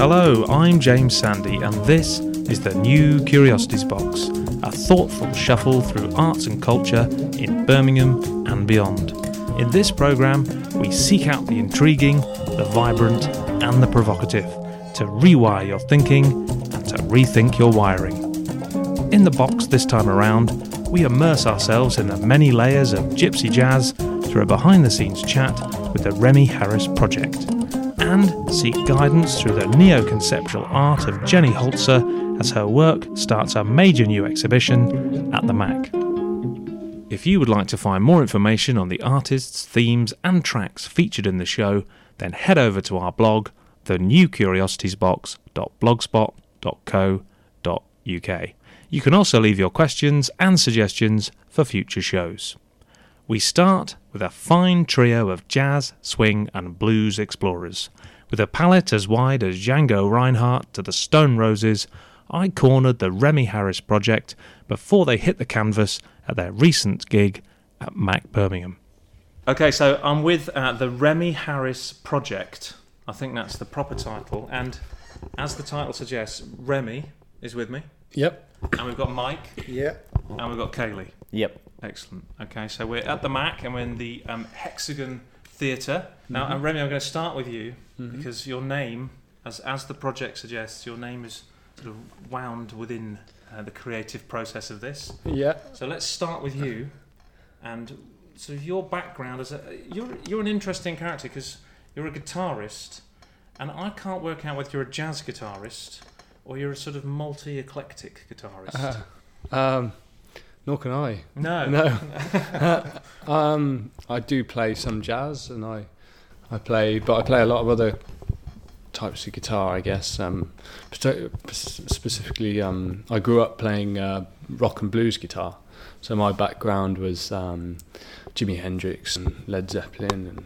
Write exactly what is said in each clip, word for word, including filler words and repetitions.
Hello, I'm James Sandy, and this is the New Curiosities Box, a thoughtful shuffle through arts and culture in Birmingham and beyond. In this programme, we seek out the intriguing, the vibrant, and the provocative to rewire your thinking and to rethink your wiring. In the box this time around, we immerse ourselves in the many layers of gypsy jazz through a behind-the-scenes chat with the Remy Harris Project, and seek guidance through the neo-conceptual art of Jenny Holzer as her work starts a major new exhibition at the Mac. If you would like to find more information on the artists, themes and tracks featured in the show, then head over to our blog, the new curiosities box dot blogspot dot co dot uk. You can also leave your questions and suggestions for future shows. We start with a fine trio of jazz, swing and blues explorers. With a palette as wide as Django Reinhardt to the Stone Roses, I cornered the Remy Harris Project before they hit the canvas at their recent gig at Mac Birmingham. Okay, so I'm with uh, the Remy Harris Project. I think that's the proper title. And as the title suggests, Remy is with me. Yep. And we've got Mike. Yep. And we've got Kaylee. Yep. Excellent. Okay, so we're at the Mac and we're in the um, Hexagon Theatre. Now, Mm-hmm. and Remy, I'm going to start with you Mhm. because your name, as as the project suggests, your name is sort of wound within uh, the creative process of this. Yeah. So let's start with you, and so your background as a you're you're an interesting character because you're a guitarist, and I can't work out whether you're a jazz guitarist or you're a sort of multi-eclectic guitarist. Uh, um, nor can I. No. No. um, I do play some jazz, and I, I play, but I play a lot of other types of guitar, I guess. Um, spe- specifically, um, I grew up playing uh, rock and blues guitar, so my background was um, Jimi Hendrix and Led Zeppelin, and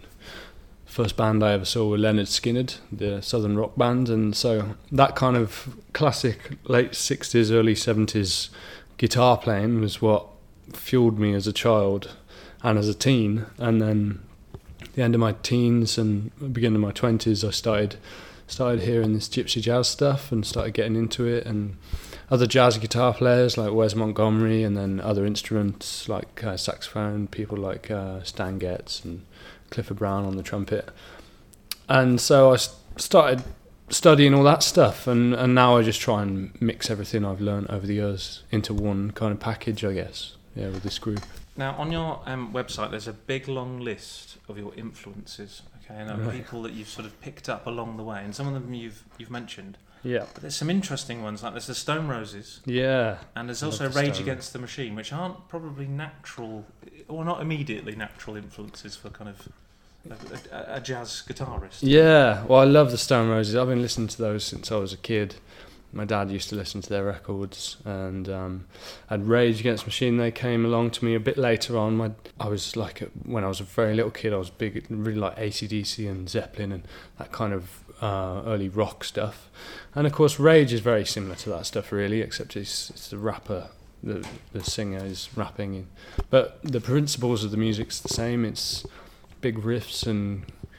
first band I ever saw was Leonard Skinner, the southern rock band, and so that kind of classic late sixties, early seventies guitar playing was what fueled me as a child and as a teen. And then at the end of my teens and beginning of my twenties, I started started hearing this gypsy jazz stuff and started getting into it, and other jazz guitar players like Wes Montgomery, and then other instruments like uh, saxophone, people like uh, Stan Getz and Clifford Brown on the trumpet. And so I started studying all that stuff, and, and now I just try and mix everything I've learned over the years into one kind of package, I guess, yeah, with this group. Now, on your um, website, there's a big long list of your influences, okay, and of Right. people that you've sort of picked up along the way, and some of them you've you've mentioned. Yeah. But there's some interesting ones, like there's the Stone Roses, Yeah. and there's I also love the Rage Stone. Against the Machine, which aren't probably natural, or not immediately natural influences for kind of a, a, a jazz guitarist. Yeah, well, I love the Stone Roses. I've been listening to those since I was a kid. My dad used to listen to their records, and um, had Rage Against the Machine. They came along to me a bit later on. My, I was like, a, when I was a very little kid, I was big, really like A C D C and Zeppelin and that kind of uh, early rock stuff. And of course, Rage is very similar to that stuff, really, except it's, it's the rapper, the the singer is rapping. But the principles of the music's the same. It's big riffs and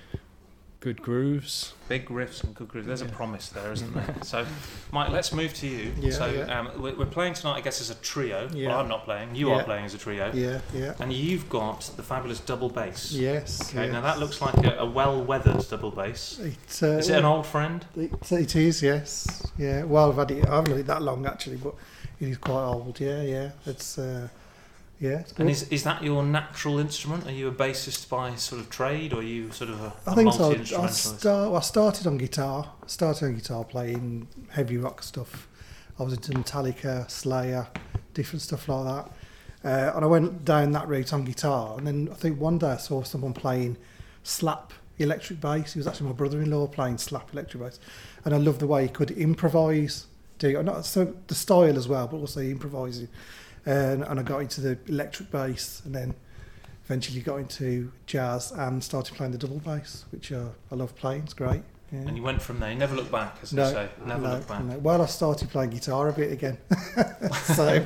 good grooves. Big riffs and good grooves. There's Yeah. a promise there, isn't there? So, Mike, let's move to you. Yeah, so, yeah. Um, we're, we're playing tonight, I guess, as a trio. Yeah. Well, I'm not playing. You Yeah. are playing as a trio. Yeah, yeah. And you've got the fabulous double bass. Yes. Okay, yes. now that looks like a, a well-weathered double bass. It, uh, Is it an old friend? It, it is, yes. Yeah. Well, I've had it. I haven't had it that long actually, but it is quite old. Yeah, yeah. It's uh, yeah. It's And good. is is that your natural instrument? Are you a bassist by sort of trade, or are you sort of a, I a think so. I, multi-instrumentalist? start, I started on guitar. I started on guitar playing heavy rock stuff. I was into Metallica, Slayer, different stuff like that. Uh, and I went down that route on guitar. And then I think one day I saw someone playing slap electric bass. He was actually my brother-in-law playing slap electric bass. And I loved the way he could improvise. Do not so the style as well, but also improvising. And, and I got into the electric bass, and then eventually got into jazz and started playing the double bass, which uh, I love playing. It's great. Yeah. And you went from there. You never look back, as No, they say. Never no, look back. no. Well, I started playing guitar a bit again. so,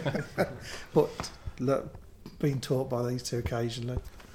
but look, being taught by these two occasionally.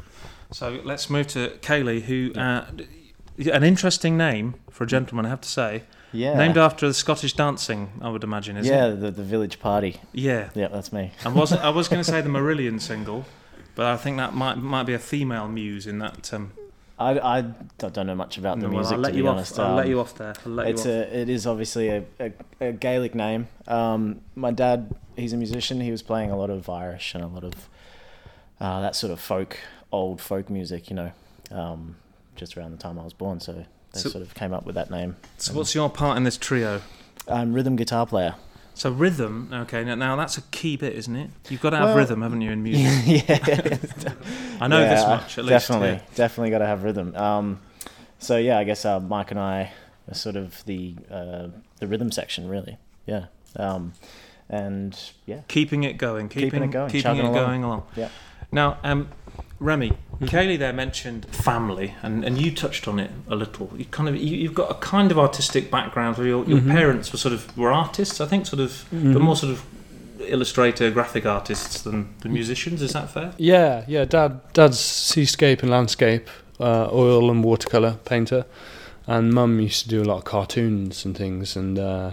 So let's move to Kaylee, who uh, an interesting name for a gentleman, I have to say. Yeah. Named after the Scottish dancing, I would imagine, is yeah, it? the, the Village Party. Yeah. Yeah, that's me. I wasn't. I was going to say the Marillion single, but I think that might might be a female muse in that. Um, I, I don't know much about the well, music, I'll let to you be off. honest. I'll Um, let you off there. I'll let It's you off. a, it is obviously a, a, a Gaelic name. Um, my dad, he's a musician. He was playing a lot of Irish and a lot of uh, that sort of folk, old folk music, you know, um, just around the time I was born. So they So- sort of came up with that name. So, what's your part in this trio? I'm rhythm guitar player. So rhythm. Okay, now, now that's a key bit, isn't it? You've got to have Well- rhythm, haven't you, in music? yeah, I know Yeah, this much, at least. definitely, yeah. definitely got to have rhythm. Um, so yeah, I guess uh, Mike and I are sort of the uh, the rhythm section, really. Yeah, um, and yeah, Keeping it going, keeping, Keeping it going, keeping chugging it along. going along. Yeah. Now, um, Remy, Mhm. Kaylee there mentioned family, and, and you touched on it a little. You kind of you, you've got a kind of artistic background where your, your Mhm. parents were sort of were artists, I think, sort of, but Mhm. more sort of illustrator, graphic artists than, than musicians. Is that fair? Yeah, yeah. Dad, dad's seascape and landscape, uh, oil and watercolor painter, and Mum used to do a lot of cartoons and things and uh,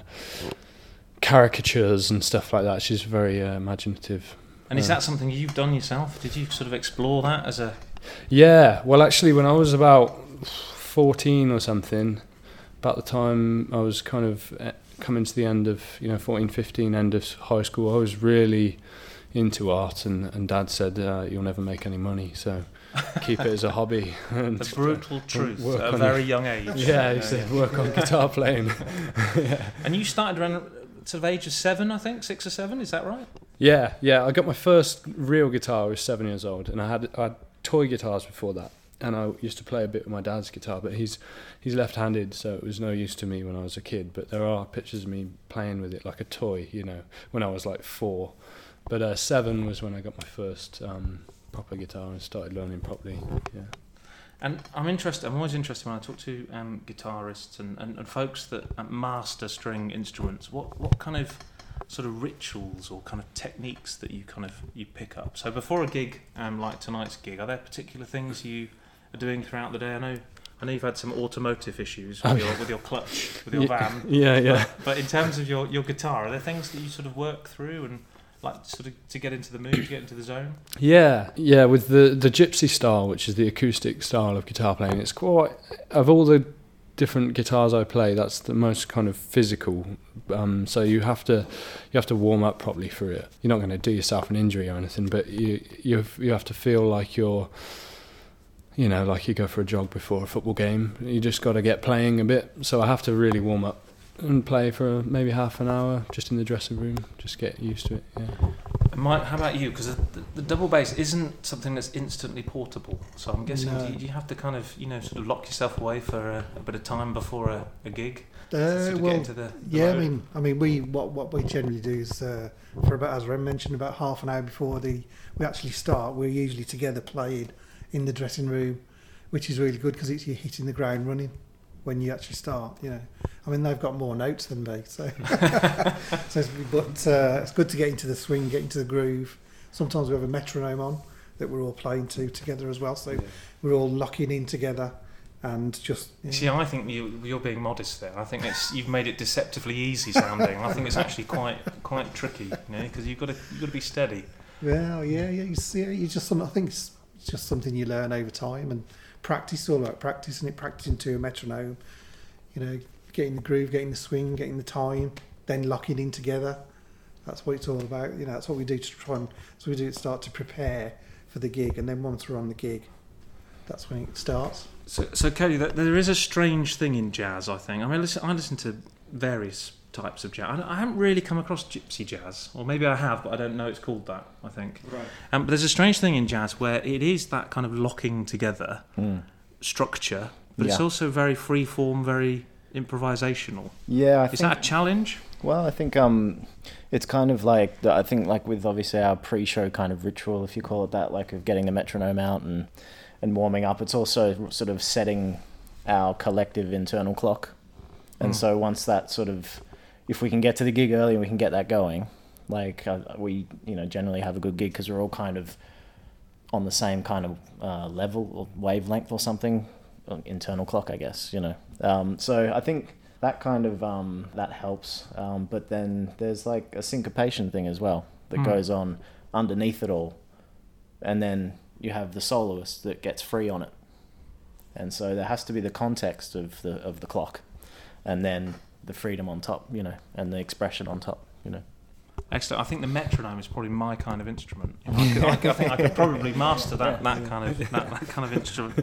caricatures and stuff like that. She's very uh, imaginative. And is Uh, that something you've done yourself? Did you sort of explore that as a? Yeah, well, actually, when I was about fourteen or something, about the time I was kind of uh, coming to the end of, you know, fourteen, fifteen, end of high school, I was really into art, and, and Dad said, uh, you'll never make any money, so keep it as a hobby. And The brutal truth work at a on very young age. Yeah, he said, work on guitar playing. yeah. And you started around sort of age of seven, I think, six or seven. Is that right? Yeah, yeah. I got my first real guitar. I was seven years old, and I had I had toy guitars before that. And I used to play a bit with my dad's guitar, but he's he's left-handed, so it was no use to me when I was a kid. But there are pictures of me playing with it like a toy, you know, when I was like four. But uh, seven was when I got my first um, proper guitar and started learning properly. Yeah. And I'm interested. I'm always interested when I talk to um, guitarists and, and, and folks that uh, master string instruments. What what kind of sort of rituals or kind of techniques that you kind of you pick up? So before a gig, um, like tonight's gig, are there particular things you are doing throughout the day? I know I know you've had some automotive issues with, Oh, your, with your clutch, with your Yeah, van. yeah, yeah. But, but in terms of your, your guitar, are there things that you sort of work through and like sort of to get into the mood, to get into the zone? Yeah, yeah, with the, the gypsy style, which is the acoustic style of guitar playing, it's quite, of all the different guitars I play, that's the most kind of physical. Um, so you have to you have to warm up properly for it. You're not going to do yourself an injury or anything, but you you you have to feel like you're, you know, like you go for a jog before a football game. You just got to get playing a bit. So I have to really warm up and play for maybe half an hour just in the dressing room, just get used to it. Yeah. And Mike, how about you? Because the, the double bass isn't something that's instantly portable. So I'm guessing No. do, you, do you have to kind of, you know, sort of lock yourself away for a, a bit of time before a, a gig? to Uh, sort of well, get into the, the yeah, I mode? mean, I mean, we what what we generally do is uh, for about, as Rem mentioned, about half an hour before the we actually start, we're usually together playing in the dressing room, which is really good because it's you're hitting the ground running when you actually start. You know, I mean, they've got more notes than me, so so it's, but uh, it's good to get into the swing, get into the groove. Sometimes we have a metronome on that we're all playing to together as well, so we're all locking in together. And just you know. See, I think you, you're being modest there. I think it's you've made it deceptively easy sounding. I think it's actually quite quite tricky, you know, because you've got to you've got to be steady. Well, yeah, yeah. You see, you just some. I think it's, it's just something you learn over time and practice. It's all about practicing it, practicing to a metronome. You know, getting the groove, getting the swing, getting the time, then locking in together. That's what it's all about. You know, that's what we do to try and so we do to start to prepare for the gig, and then once we're on the gig, that's when it starts. So, so Cody, th- there is a strange thing in jazz. I think. I mean, listen, I listen to various types of jazz. I, I haven't really come across gypsy jazz, or maybe I have, but I don't know it's called that. I think. Right. Um, but there's a strange thing in jazz where it is that kind of locking together Mm. structure, but it's Yeah. also very free form, very improvisational. Yeah, I Is think, that a challenge? well, I think um, it's kind of like the, I think like with obviously our pre-show kind of ritual, if you call it that, like of getting the metronome out and and warming up. It's also sort of setting our collective internal clock, and Mm. so once that sort of, if we can get to the gig early and we can get that going, like uh, we you know generally have a good gig because we're all kind of on the same kind of uh, level or wavelength or something, internal clock, I guess, you know. Um, so I think that kind of um, that helps. Um, but then there's like a syncopation thing as well that Mm. goes on underneath it all, and then you have the soloist that gets free on it, and so there has to be the context of the of the clock, and then the freedom on top, you know, and the expression on top, you know. Excellent. I think the metronome is probably my kind of instrument. You know, I, could, I, could, I think I could probably master that, that kind of that, that kind of instrument.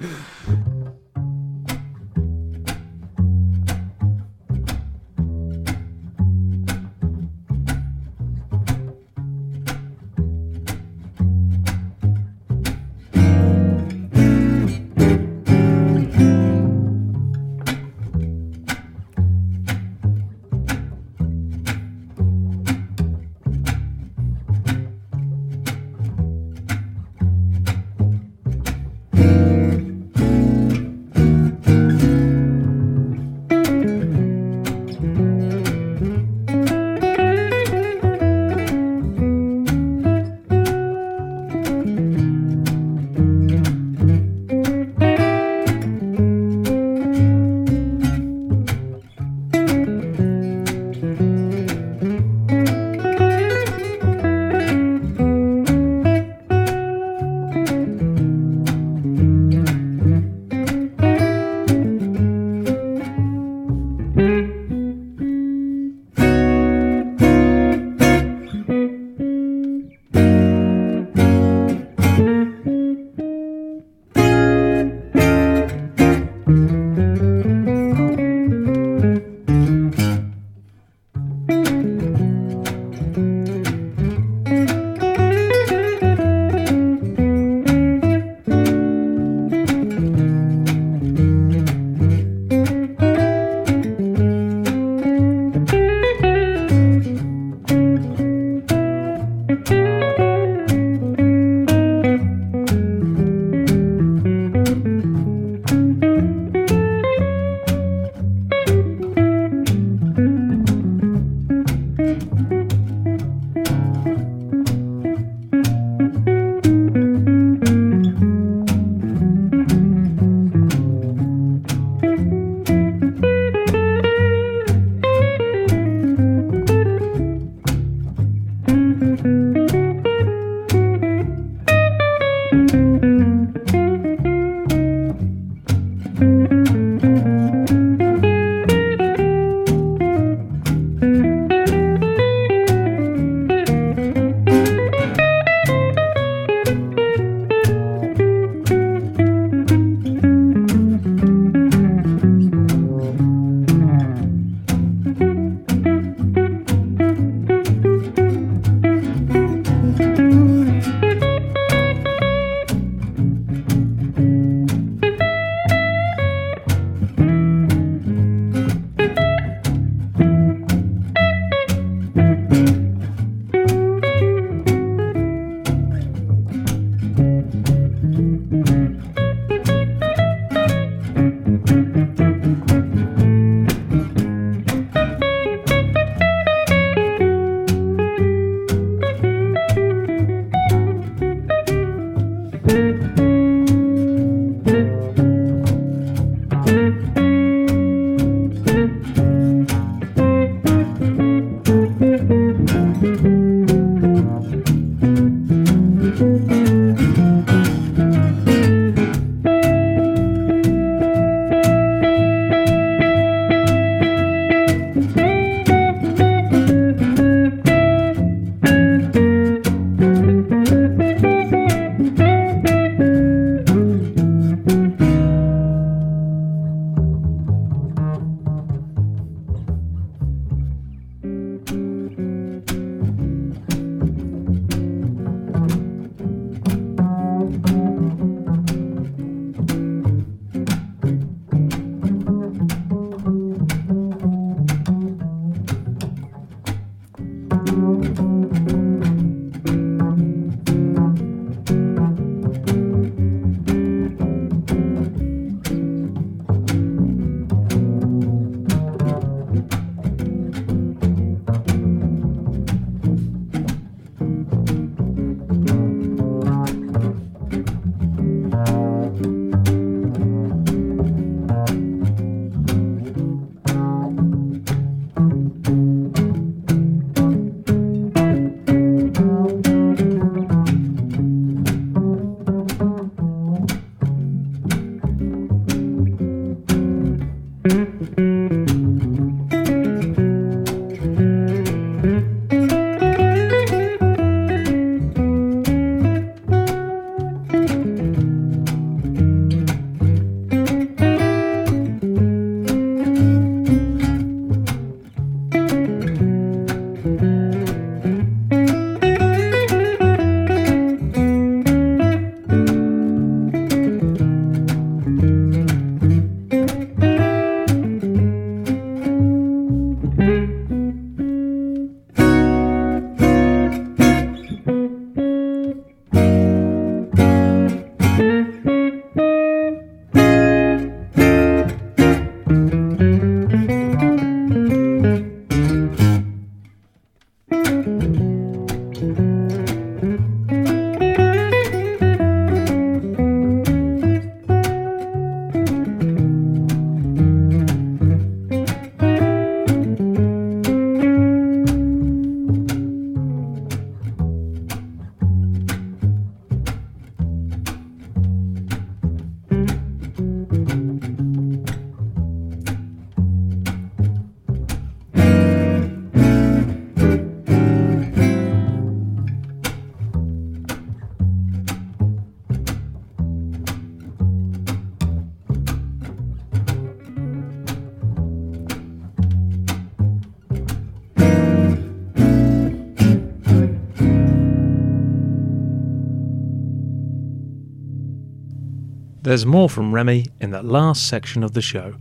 There's more from Remy in the last section of the show.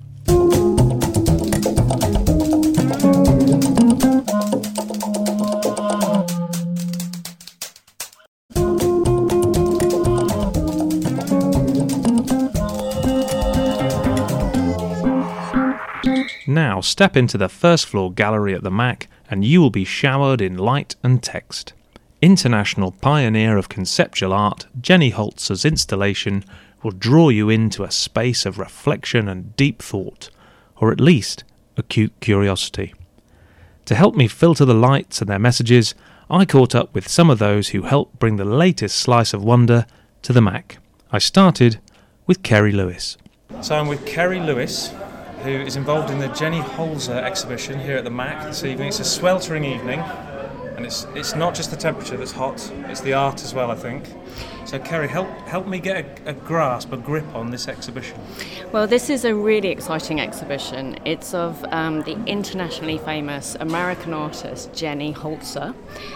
Now step into the first floor gallery at the Mac and you will be showered in light and text. International pioneer of conceptual art, Jenny Holzer's installation will draw you into a space of reflection and deep thought, or at least acute curiosity. To help me filter the lights and their messages, I caught up with some of those who helped bring the latest slice of wonder to the Mac. I started with Kerry Lewis. So I'm with Kerry Lewis, who is involved in the Jenny Holzer exhibition here at the Mac this evening. It's a sweltering evening, and it's it's not just the temperature that's hot, it's the art as well, I think. So Kerry, help help me get a, a grasp, a grip on this exhibition. Well, this is a really exciting exhibition. It's of um, the internationally famous American artist Jenny Holzer,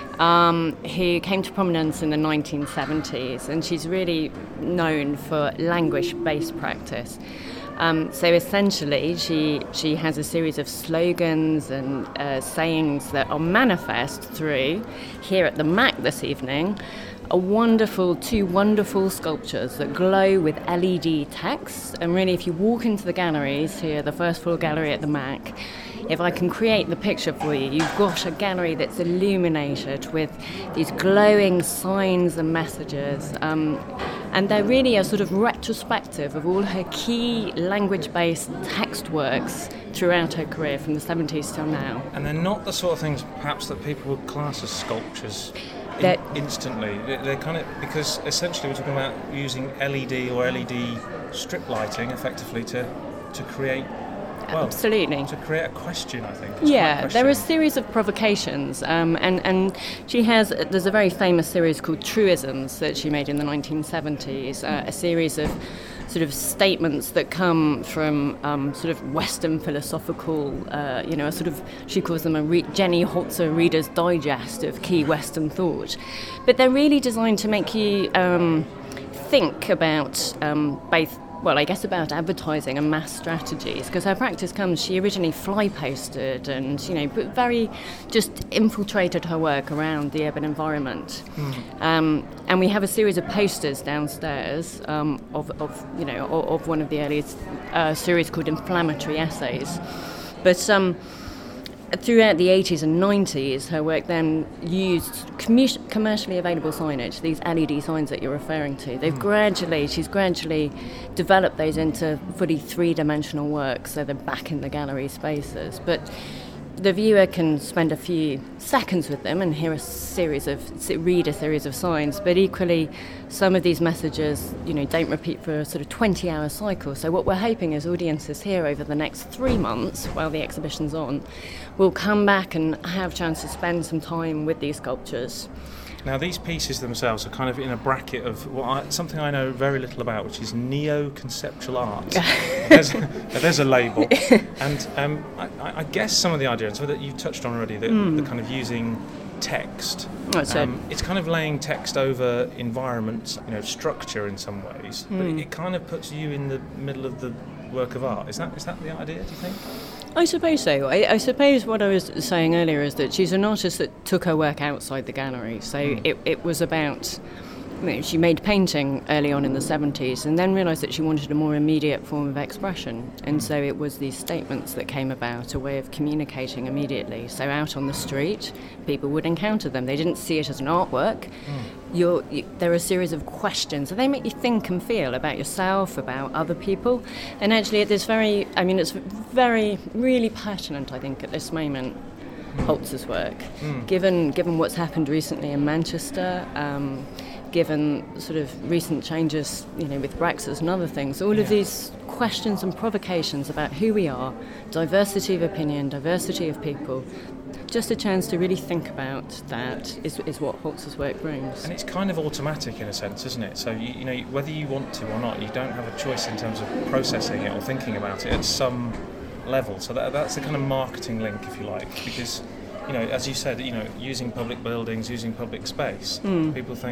um, who came to prominence in the nineteen seventies, and she's really known for language-based practice. Um, so essentially, she she has a series of slogans and uh, sayings that are manifest through, here at the Mac this evening, a wonderful, two wonderful sculptures that glow with L E D text. And really, if you walk into the galleries here, the first floor gallery at the Mac, if I can create the picture for you, you've got a gallery that's illuminated with these glowing signs and messages. Um, and they're really a sort of retrospective of all her key language-based text works throughout her career from the seventies till now. And they're not the sort of things, perhaps, that people would class as sculptures in, instantly. They're, they're kind of, because essentially we're talking about using L E D or L E D strip lighting, effectively, to, to create... Well, absolutely. To create a question, I think. It's yeah, there are a series of provocations, um, and, and she has, there's a very famous series called Truisms that she made in the nineteen seventies, uh, a series of sort of statements that come from um, sort of Western philosophical, uh, you know, a sort of, she calls them a re- Jenny Holzer Reader's Digest of key Western thought. But they're really designed to make you um, think about um, both Well, I guess about advertising and mass strategies, because her practice comes, she originally fly posted and, you know, very just infiltrated her work around the urban environment. Mm. Um, and we have a series of posters downstairs um, of, of, you know, of, of one of the earliest uh, series called Inflammatory Essays. But um, throughout the eighties and nineties, her work then used commu- commercially available signage, these L E D signs that you're referring to. They've mm. gradually, she's gradually developed those into fully three-dimensional works, so they're back in the gallery spaces. But the viewer can spend a few seconds with them and hear a series of, read a series of signs, but equally some of these messages, you know, don't repeat for a sort of twenty-hour cycle. So what we're hoping is audiences here over the next three months, while the exhibition's on, will come back and have a chance to spend some time with these sculptures. Now, these pieces themselves are kind of in a bracket of what I, something I know very little about, which is neo-conceptual art. there's, there's a label. And um, I, I guess some of the ideas so that you touched on already, the, mm. the kind of using text. That's um, it. It's kind of laying text over environment, you know, structure in some ways. Mm. But it, it kind of puts you in the middle of the work of art. Is that is that the idea, do you think? I suppose so. I, I suppose what I was saying earlier is that she's an artist that took her work outside the gallery. So mm. it, it was about, you know, she made painting early on in the seventies and then realised that she wanted a more immediate form of expression. And mm. so it was these statements that came about, a way of communicating immediately. So out on the street, people would encounter them. They didn't see it as an artwork. Mm. You're, you, there are a series of questions, and they make you think and feel about yourself, about other people. And actually, it is very, I mean, it's very, really pertinent, I think, at this moment, mm. Holzer's work, mm. given given what's happened recently in Manchester, um, given sort of recent changes, you know, with Brexit and other things. All yeah. of these questions and provocations about who we are, diversity of opinion, diversity of people. Just a chance to really think about that is, is what Holzer's work brings. And it's kind of automatic in a sense, isn't it? So, you, you know, whether you want to or not, you don't have a choice in terms of processing it or thinking about it at some level. So that, that's the kind of marketing link, if you like, because, you know, as you said, you know, using public buildings, using public space, mm. people think,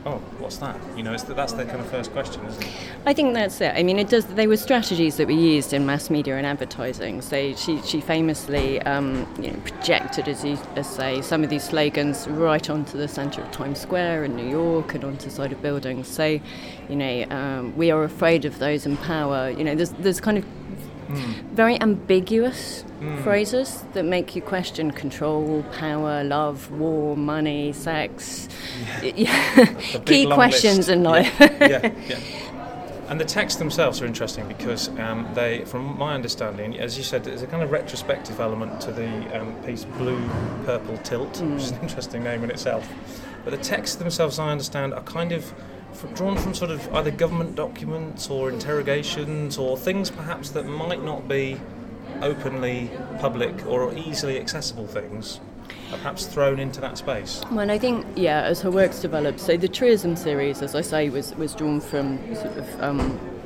oh, what's that? You know, it's the, that's their kind of first question, isn't it? I think that's it. I mean, it does. They were strategies that were used in mass media and advertising. So she, she famously um, you know, projected, as you as say, some of these slogans right onto the centre of Times Square in New York and onto the side of buildings. So, you know, um, we are afraid of those in power. You know, there's there's kind of mm. very ambiguous mm. phrases that make you question control, power, love, war, money, sex. Yeah. yeah. Key questions list. in life. Yeah. yeah, yeah. And the texts themselves are interesting because um, they, from my understanding, as you said, there's a kind of retrospective element to the um, piece Blue Purple Tilt, mm. which is an interesting name in itself. But the texts themselves, I understand, are kind of from, drawn from sort of either government documents or interrogations or things perhaps that might not be openly public or easily accessible things, are perhaps thrown into that space. Well, and I think, yeah, as her works developed, so the Truism series, as I say, was, was drawn from sort of um,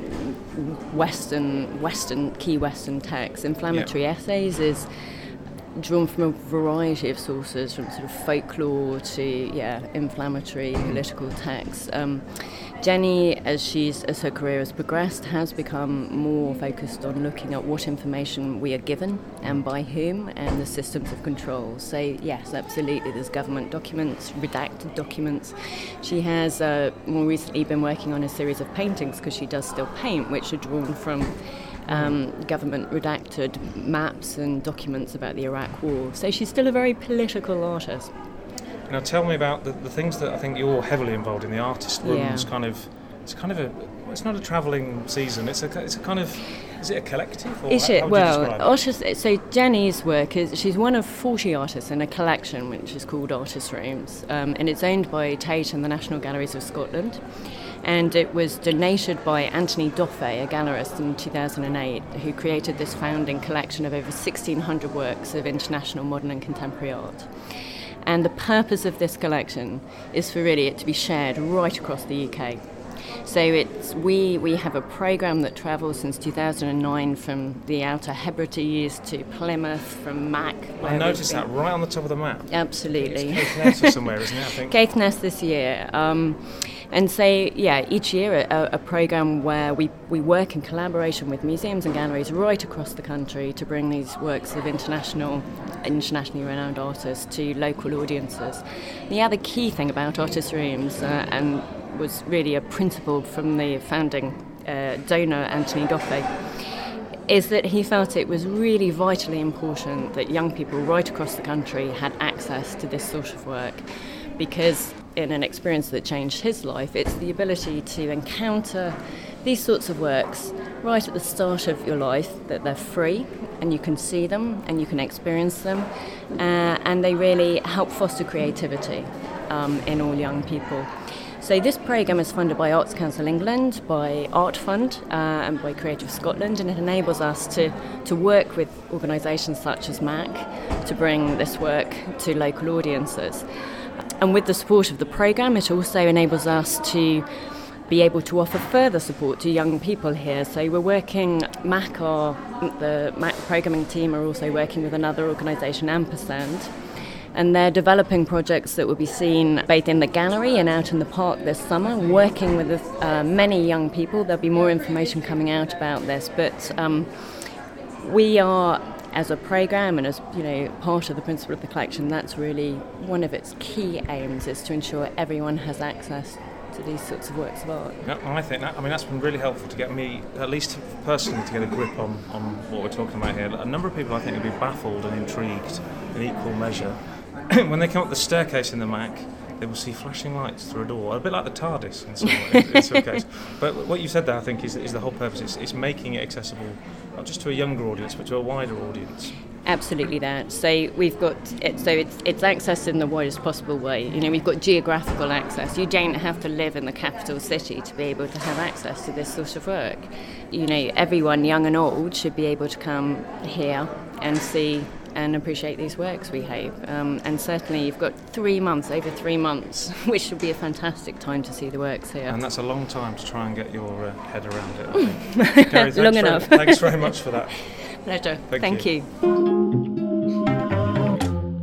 Western, Western, key Western texts. Inflammatory yeah. essays is drawn from a variety of sources, from sort of folklore to, yeah, inflammatory political texts. Um, Jenny, as she's as her career has progressed, has become more focused on looking at what information we are given and by whom, and the systems of control. So yes, absolutely, there's government documents, redacted documents. She has uh, more recently been working on a series of paintings, because she does still paint, which are drawn from Um, government redacted maps and documents about the Iraq War. So she's still a very political artist. Now tell me about the, the things that I think you're heavily involved in. The artist rooms, yeah. kind of. It's kind of a. It's not a travelling season. It's a. It's a kind of. Is it a collective? Or is how, it? how would well, you describe it? artists, so Jenny's work is. She's one of forty artists in a collection which is called Artist Rooms, um, and it's owned by Tate and the National Galleries of Scotland. And it was donated by Anthony Doffey, a gallerist, in two thousand eight, who created this founding collection of over sixteen hundred works of international modern and contemporary art. And the purpose of this collection is for really it to be shared right across the U K. So it's we we have a programme that travels since two thousand nine from the Outer Hebrides to Plymouth, from Mac. I noticed that right on the top of the map. Absolutely. It's Caithness or somewhere, isn't it, I think? Caithness this year. Um, and so, yeah, each year a, a programme where we, we work in collaboration with museums and galleries right across the country to bring these works of international, internationally renowned artists to local audiences. The other key thing about Artist Rooms, uh, and was really a principle from the founding uh, donor, Anthony Doffey, is that he felt it was really vitally important that young people right across the country had access to this sort of work, because in an experience that changed his life, it's the ability to encounter these sorts of works right at the start of your life, that they're free and you can see them and you can experience them, uh, and they really help foster creativity um, in all young people. So this programme is funded by Arts Council England, by Art Fund uh, and by Creative Scotland, and it enables us to, to work with organisations such as MAC to bring this work to local audiences. And with the support of the programme, it also enables us to be able to offer further support to young people here. So we're working, MAC, are, the MAC programming team are also working with another organisation, Ampersand, and they're developing projects that will be seen both in the gallery and out in the park this summer, working with uh, many young people. There'll be more information coming out about this, but um, we are, as a programme and as, you know, part of the principle of the collection, that's really one of its key aims, is to ensure everyone has access to these sorts of works of art. Yeah, I think that, I mean, that's been really helpful to get me, at least personally, to get a grip on, on what we're talking about here. A number of people, I think, will be baffled and intrigued in equal measure when they come up the staircase in the Mac. They will see flashing lights through a door, a bit like the TARDIS in some, in, in some case. But what you said there, I think, is, is the whole purpose. It's, it's making it accessible, not just to a younger audience, but to a wider audience. Absolutely that. So we've got it, so it's it's accessed in the widest possible way. You know, we've got geographical access. You don't have to live in the capital city to be able to have access to this sort of work. You know, everyone, young and old, should be able to come here and see and appreciate these works, we hope. Um, and certainly you've got three months, over three months, which would be a fantastic time to see the works here. And that's a long time to try and get your uh, head around it, I think. Gary, long very, enough. Thanks very much for that. Pleasure. Thank, Thank you. you.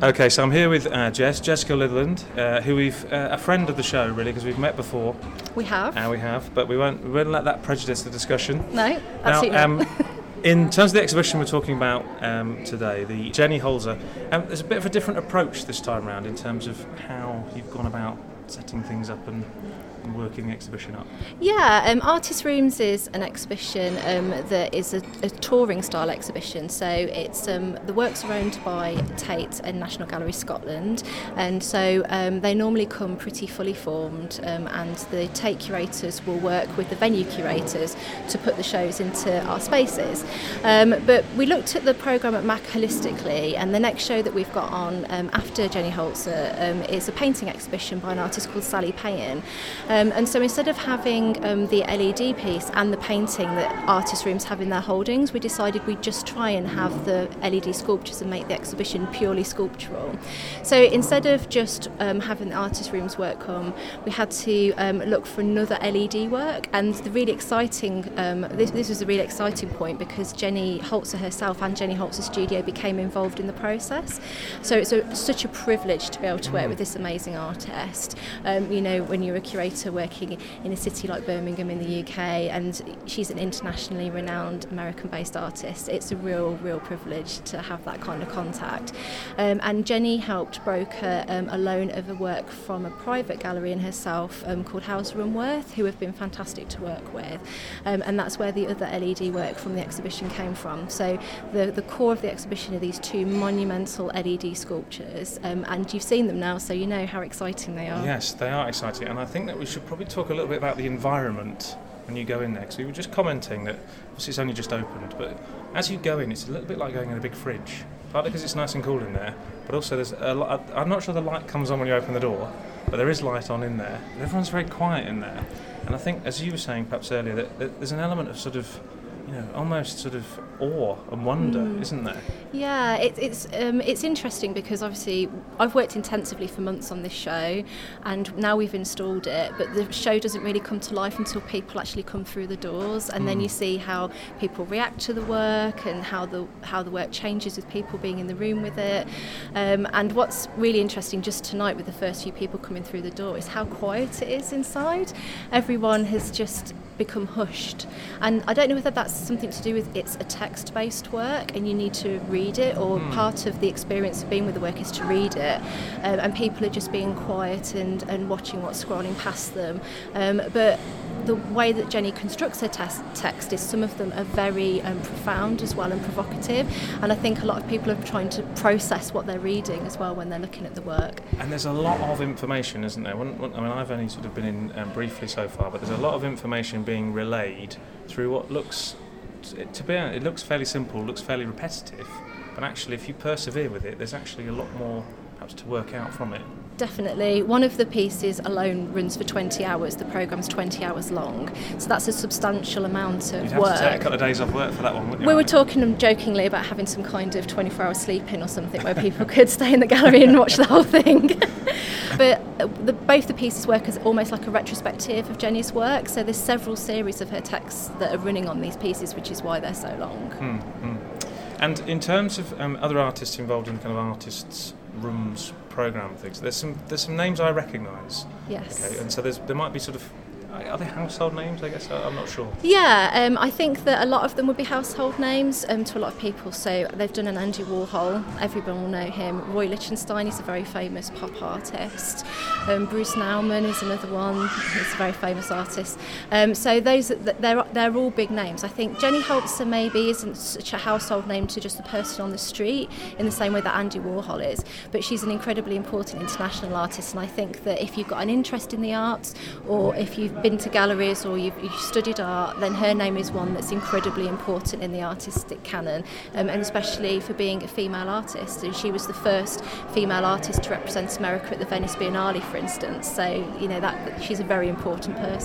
Okay, so I'm here with uh, Jess, Jessica Litherland, uh, who we've uh, a friend of the show really, because we've met before. We have. And we have, but we won't we won't let that prejudice the discussion. No, absolutely now, um, not. In terms of the exhibition we're talking about um, today, the Jenny Holzer, um, there's a bit of a different approach this time round in terms of how you've gone about setting things up and, and working the exhibition up. Yeah, um, Artist Rooms is an exhibition um, that is a, a touring style exhibition. So it's um, the works are owned by Tate and National Gallery Scotland, and so um, they normally come pretty fully formed, um, and the Tate curators will work with the venue curators to put the shows into our spaces. Um, but we looked at the programme at M A C holistically, and the next show that we've got on um, after Jenny Holzer um, is a painting exhibition by an artist called Sally Payen. Um, and so instead of having um, the L E D piece and the painting that Artist Rooms have in their holdings, we decided we'd just try and have the L E D sculptures and make the exhibition purely sculptural. So instead of just um, having the Artist Rooms work come, we had to um, look for another L E D work. And the really exciting, um, this, this was a really exciting point because Jenny Holzer herself and Jenny Holzer Studio became involved in the process. So it's a, such a privilege to be able to work with this amazing artist. Um, you know, when you're a curator working in a city like Birmingham in the U K, and she's an internationally renowned American-based artist, it's a real, real privilege to have that kind of contact. Um, and Jenny helped broker um, a loan of a work from a private gallery in herself um, called Hauser and Wirth, who have been fantastic to work with. Um, and that's where the other L E D work from the exhibition came from. So the, the core of the exhibition are these two monumental L E D sculptures, um, and you've seen them now, so you know how exciting they are. Yes, they are exciting, and I think that we should probably talk a little bit about the environment when you go in there, because we were just commenting that obviously it's only just opened, but as you go in it's a little bit like going in a big fridge, partly because it's nice and cool in there, but also there's a lot, I'm not sure the light comes on when you open the door, but there is light on in there, and everyone's very quiet in there, and I think, as you were saying perhaps earlier, that, that there's an element of sort of, you know, almost sort of awe and wonder, mm. isn't there? Yeah, it, it's um, it's interesting because obviously I've worked intensively for months on this show, and now we've installed it, but the show doesn't really come to life until people actually come through the doors, and mm. then you see how people react to the work and how the how the work changes with people being in the room with it. Um, and what's really interesting just tonight with the first few people coming through the door is how quiet it is inside. Everyone has just become hushed, and I don't know whether that's something to do with it's a text-based work and you need to read it, or mm. part of the experience of being with the work is to read it, um, and people are just being quiet and, and watching what's scrolling past them, um, but the way that Jenny constructs her tes- text is some of them are very um, profound as well and provocative, and I think a lot of people are trying to process what they're reading as well when they're looking at the work. And there's a lot of information, isn't there? When, when, I mean, I've only sort of been in um, briefly so far, but there's a lot of information being relayed through what looks, to be honest, it looks fairly simple, looks fairly repetitive, but actually if you persevere with it, there's actually a lot more perhaps to work out from it. Definitely. One of the pieces alone runs for twenty hours. The programme's twenty hours long, so that's a substantial amount of You'd have work. to take a couple of days off work for that one, wouldn't you? We were talking jokingly about having some kind of twenty-four hour sleep-in or something where people could stay in the gallery and watch the whole thing. But the, both the pieces work as almost like a retrospective of Jenny's work, so there's several series of her texts that are running on these pieces, which is why they're so long. Mm-hmm. And in terms of um, other artists involved in kind of artists' rooms programme things, there's some there's some names I recognise. Yes. Okay, and so there's there might be sort of, are they household names, I guess? I'm not sure. Yeah, um, I think that a lot of them would be household names um, to a lot of people. So they've done an Andy Warhol, everyone will know him. Roy Lichtenstein is a very famous pop artist. Um, Bruce Nauman is another one, he's a very famous artist. Um, so those they're, they're all big names. I think Jenny Holzer maybe isn't such a household name to just the person on the street in the same way that Andy Warhol is, but she's an incredibly important international artist, and I think that if you've got an interest in the arts, or if you've been to galleries or you've, you've studied art, then her name is one that's incredibly important in the artistic canon, um, and especially for being a female artist. And she was the first female artist to represent America at the Venice Biennale, for instance, so you know that she's a very important person.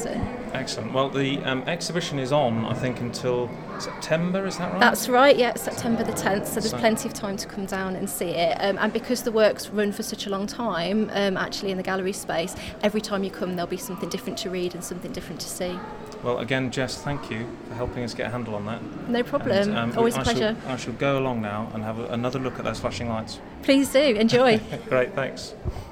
Excellent. Well, the um, exhibition is on, I think, until September, is that right? That's right, yeah, September the tenth, so there's So- plenty of time to come down and see it. Um, and because the works run for such a long time, um, actually in the gallery space, every time you come there'll be something different to read and something different to see. Well, again, Jess, thank you for helping us get a handle on that. No problem, And, um, always I a pleasure. Shall, I shall go along now and have a, another look at those flashing lights. Please do, enjoy. Great, thanks.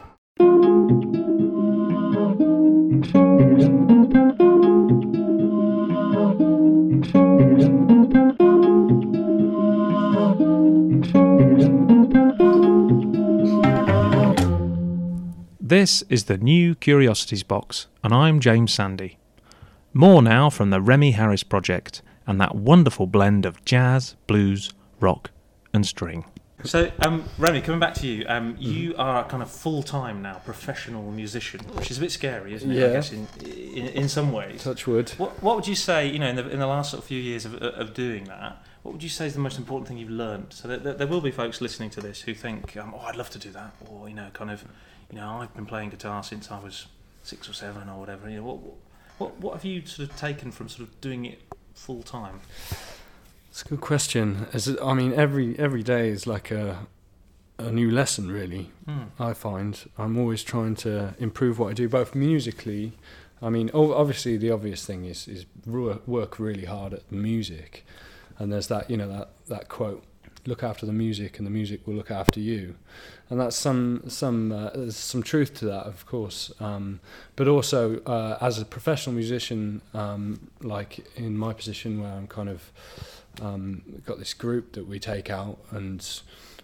This is the new Curiosities Box, and I'm James Sandy. More now from the Remy Harris Project and that wonderful blend of jazz, blues, rock and string. So, um, Remy, coming back to you, um, you are a kind of full-time now professional musician, which is a bit scary, isn't it? Yeah. I guess in, in in some ways. Touch wood. What what would you say, you know, in the in the last sort of few years of of doing that? What would you say is the most important thing you've learned? So that, that there will be folks listening to this who think, um, oh, I'd love to do that, or you know, kind of, you know, I've been playing guitar since I was six or seven or whatever. You know, what what what have you sort of taken from sort of doing it full time? It's a good question. As it, I mean, every every day is like a a new lesson, really. Hmm. I find I'm always trying to improve what I do, both musically. I mean, o- obviously the obvious thing is is ru- work really hard at the music, and there's that you know that that quote: "Look after the music, and the music will look after you," and that's some some uh, there's some truth to that, of course. Um, but also, uh, as a professional musician, um, like in my position where I'm kind of um, got this group that we take out, and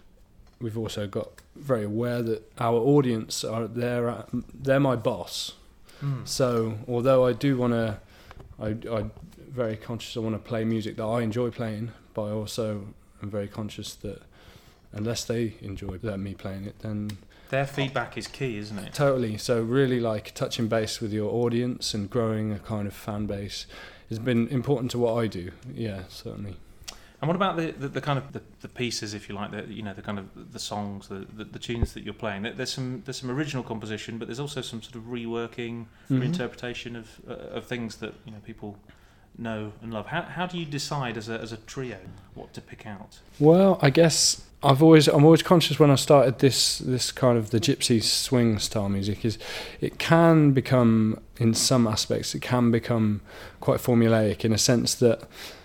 we've also got very aware that our audience are they're they're my boss. Mm. So although I do want to, I I very conscious I want to play music that I enjoy playing, but I also am very conscious that unless they enjoy that me playing it, then Their feedback is key, isn't it? totally. So really, like touching base with your audience and growing a kind of fan base has been important to what I do. Yeah, certainly. And what about the, the, the kind of the, the pieces, if you like, the you know the kind of the songs, the, the, the tunes that you're playing? There- There's some there's some original composition, but there's also some sort of reworking, Mhm. reinterpretation of uh, of things that you know people know and love. How how do you decide as a as a trio what to pick out? Well, I guess I've always I'm always conscious when I started this this kind of the gypsy swing style music is it can become in some aspects it can become quite formulaic in a sense that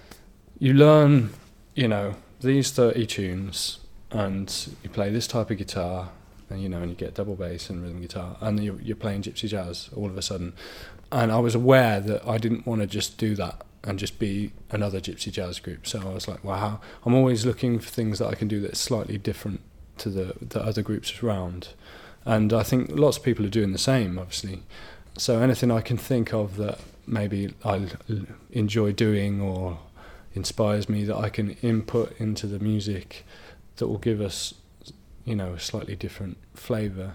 you learn, you know, these thirty tunes and you play this type of guitar and you know and you get double bass and rhythm guitar and you're, you're playing gypsy jazz all of a sudden. And I was aware that I didn't want to just do that and just be another gypsy jazz group. So I was like, wow, I'm always looking for things that I can do that's slightly different to the, the other groups around. And I think lots of people are doing the same, obviously. So anything I can think of that maybe I enjoy doing or inspires me that I can input into the music that will give us, you know, a slightly different flavour.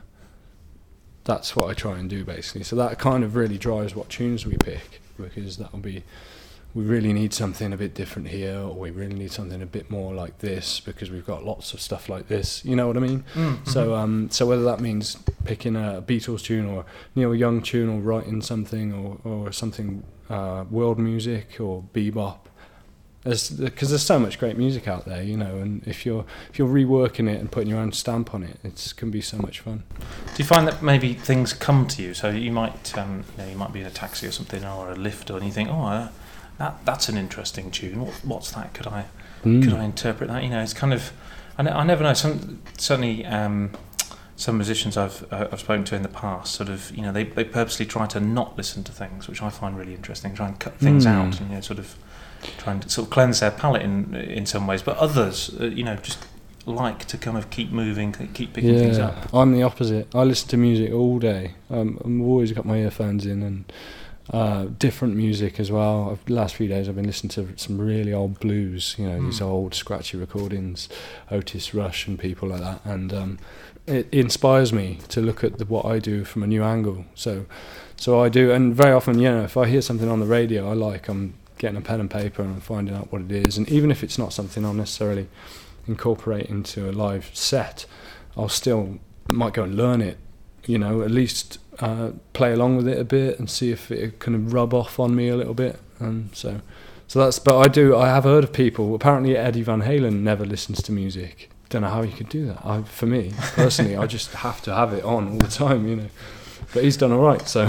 That's what I try and do, basically. So that kind of really drives what tunes we pick, because that will be, we really need something a bit different here, or we really need something a bit more like this, because we've got lots of stuff like this, you know what I mean? Mm-hmm. So um, so whether that means picking a Beatles tune, or Neil Young tune, or writing something, or, or something uh, world music, or bebop, because there's, there's so much great music out there, you know, and if you're if you're reworking it and putting your own stamp on it, it can be so much fun. Do you find that maybe things come to you? So you might, um, you know, you might be in a taxi or something, or a lift, or and you think, oh, uh, that that's an interesting tune. What, what's that? Could I Mm. could I interpret that? You know, it's kind of, I, ne- I never know. Some certainly um, some musicians I've uh, I've spoken to in the past, sort of, you know, they they purposely try to not listen to things, which I find really interesting. Try and cut things Mm. out, and you know, sort of trying to sort of cleanse their palate in in some ways. But others, uh, you know, just like to kind of keep moving, keep picking things Yeah, up. I'm the opposite. I listen to music all day. Um, I've always got my earphones in, and uh, different music as well. I've, the last few days I've been listening to some really old blues, you know, Mm. these old scratchy recordings, Otis Rush and people like that, and um, it inspires me to look at the, what I do from a new angle. So, so I do, and very often, you know, if I hear something on the radio I like, I'm getting a pen and paper and I'm finding out what it is, and even if it's not something I'll necessarily incorporate into a live set, I'll still might go and learn it you know, at least uh, play along with it a bit and see if it can rub off on me a little bit. And so, so that's. But I do. I have heard of people. Apparently, Eddie Van Halen never listens to music. Don't know how you could do that. I, for me personally, I just have to have it on all the time, you know. But he's done all right. So,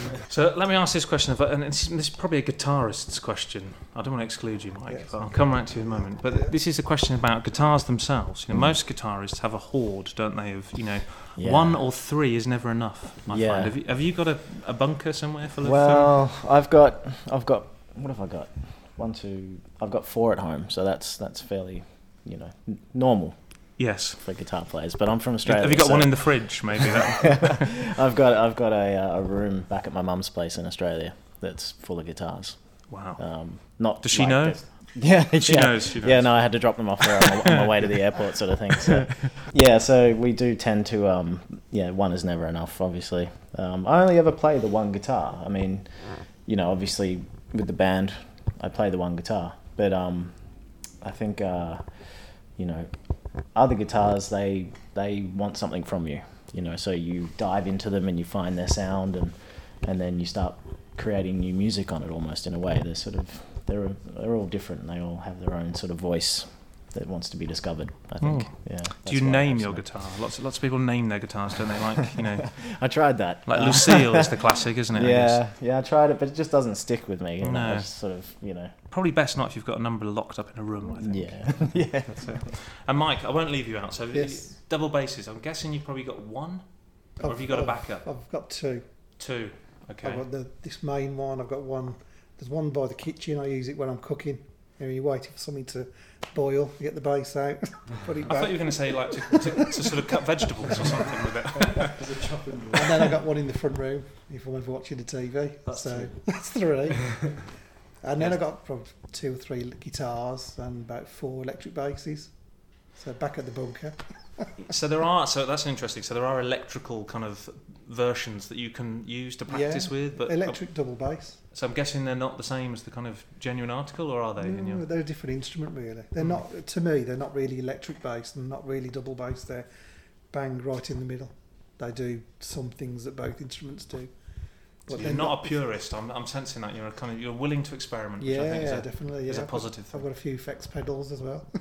so let me ask this question, and this is probably a guitarist's question. I don't want to exclude you, Mike, yes. but I'll come right to you in a moment. But this is a question about guitars themselves. You know, most guitarists have a hoard, don't they? Of you know, yeah. one or three is never enough. I yeah. find. Have you, have you got a, a bunker somewhere full of? Well, um, I've got, I've got. What have I got? One, two. I've got four at home, so that's that's fairly, you know, n- normal. Yes, for guitar players. But I'm from Australia. Have you got so one in the fridge? Maybe. That I've got I've got a a room back at my mum's place in Australia that's full of guitars. Wow. Um, not. Does she like know? This. Yeah, she yeah. knows. She knows. Yeah, no, I had to drop them off there on my, on my way to the airport, sort of thing. So, yeah, so we do tend to. Um, yeah, one is never enough. Obviously, um, I only ever play the one guitar. I mean, you know, obviously with the band, I play the one guitar, but um, I think uh, you know. Other guitars, they they want something from you, you know. So you dive into them and you find their sound, and and then you start creating new music on it. Almost in a way, they're sort of they're they're all different, and they all have their own sort of voice that wants to be discovered. I think. Oh. Yeah. Do you name your guitar? Lots of, lots of people name their guitars, don't they? Like you know. I tried that. Like Lucille is the classic, isn't it? Yeah, yeah. I tried it, but it just doesn't stick with me. You know? No. I just sort of, you know. Probably best not if you've got a number locked up in a room, I think. Yeah. Yeah. That's it. And Mike, I won't leave you out. So yes. double basses. I'm guessing you've probably got one, or I've, have you got I've, a backup? I've got two. Two. Okay. I've got the, this main one. I've got one. There's one by the kitchen. I use it when I'm cooking. You know, you're waiting for something to boil, you get the bass out, put it back. I thought you were going to say like to, to, to sort of cut vegetables or something with it. And then I've got one in the front room if I'm ever watching the T V. That's so three. That's three. And then I've got probably two or three guitars and about four electric basses. So back at the bunker. So there are, so that's interesting. So there are electrical kind of versions that you can use to practice yeah, with, but electric double bass. So I'm guessing they're not the same as the kind of genuine article, or are they? No, in your... they're a different instrument, really. They're mm. not, to me, they're not really electric bass and not really double bass. They're bang right in the middle. They do some things that both instruments do. So you're not, not a purist. I'm, I'm sensing that you're a kind of you're willing to experiment. Yeah, which I think is a, definitely. Yeah. Is a positive I've thing. got a few effects pedals as well.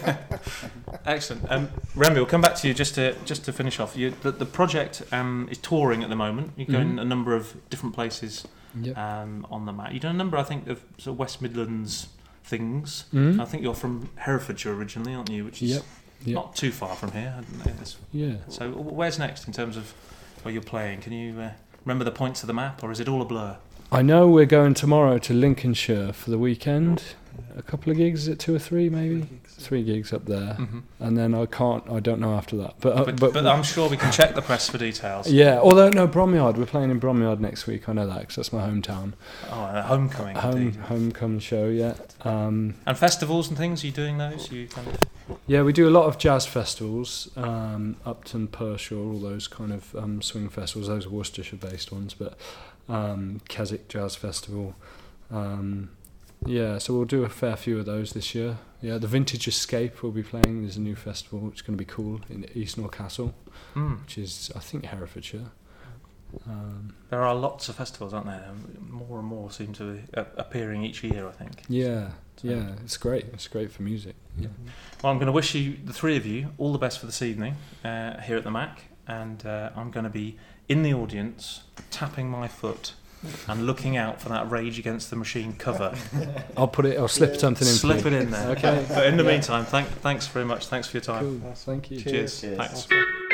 Excellent. Um, Remy, we'll come back to you just to just to finish off. You, the, the project um, is touring at the moment. You're going mm-hmm. a number of different places yep. um, on the map. You've done a number, I think, of sort of West Midlands things. Mm-hmm. I think you're from Herefordshire originally, aren't you? Which is yep. Yep. not too far from here. I don't know. It's, yeah. So where's next in terms of where you're playing? Can you uh, remember the points of the map, or is it all a blur? I know we're going tomorrow to Lincolnshire for the weekend. A couple of gigs, is it two or three maybe? Three gigs, three gigs up there, mm-hmm. and then I can't. I don't know after that. But uh, but, but, but I'm sure we can check the press for details. Yeah. Although no, Bromyard. We're playing in Bromyard next week. I know that because that's my hometown. Oh, a homecoming. Home indeed. homecoming show. Yeah. Um, and festivals and things. Are you doing those? You kind of. Yeah, we do a lot of jazz festivals. Um, Upton, Pershore, all those kind of um, swing festivals. Those are Worcestershire-based ones, but. Um, Keswick Jazz Festival, um, yeah. So we'll do a fair few of those this year. Yeah, the Vintage Escape will be playing. There's a new festival which is going to be cool in East Newcastle, mm. which is I think Herefordshire. Um, there are lots of festivals, aren't there? More and more seem to be appearing each year, I think. Yeah, so. yeah. It's great. It's great for music. Yeah. Well, I'm going to wish you, the three of you, all the best for this evening uh, here at the Mac, and uh, I'm going to be in the audience, tapping my foot and looking out for that Rage Against the Machine cover. I'll put it. I'll slip yeah. something in. Slip it in there. Okay. But in the yeah. meantime, thank, thanks very much. Thanks for your time. Cool. Thank you. Cheers. Cheers. Thanks. Cheers.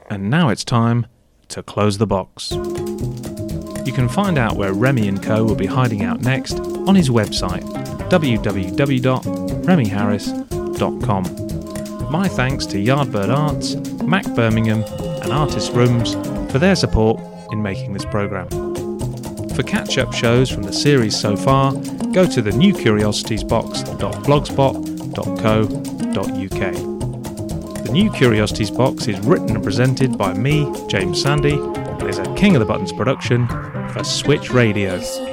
And now it's time to close the box. You can find out where Remy and Co will be hiding out next on his website, w w w dot remy harris dot com. My thanks to Yardbird Arts, Mac Birmingham and Artist Rooms for their support in making this programme. For catch-up shows from the series so far, go to the new curiosities box dot blogspot dot co dot u k. The New Curiosities Box is written and presented by me, James Sandy, and is a King of the Buttons production for Switch Radio.